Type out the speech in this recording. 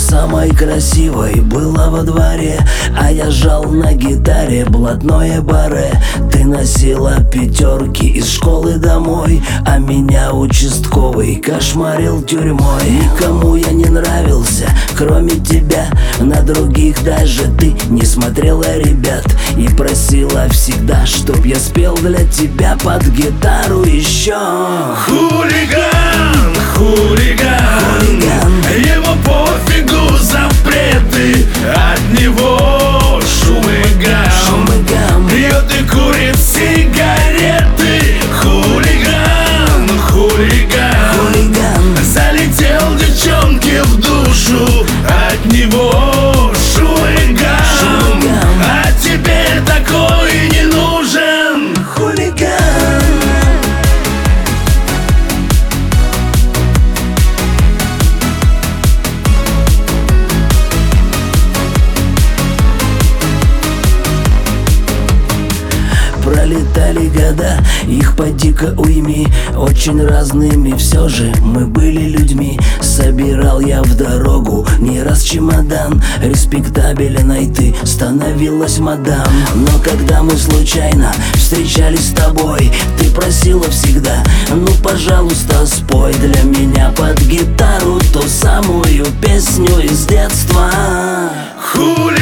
самой красивой была во дворе, а я жал на гитаре блатное баре. Ты носила пятерки из школы домой, а меня участковый кошмарил тюрьмой. Никому я не нравился, кроме тебя, на других даже ты не смотрела, ребят. И просила всегда, чтоб я спел для тебя под гитару еще. Хулиган, хулиган, ему пофигу запреты, от него шум и гам, пьет и курит сигареты. Хулиган, хулиган, залетел девчонке в душу, от него шум и гам, а теперь такой не нужен. Хулиган. Пролетали года, их поди-ка уйми, очень разными все же мы были людьми. Собирал я в дорогу не раз чемодан, респектабельной ты становилась мадам. Но когда мы случайно встречались с тобой, ты просила всегда: ну пожалуйста, спой для меня под гитару ту самую песню из детства. Хулиган.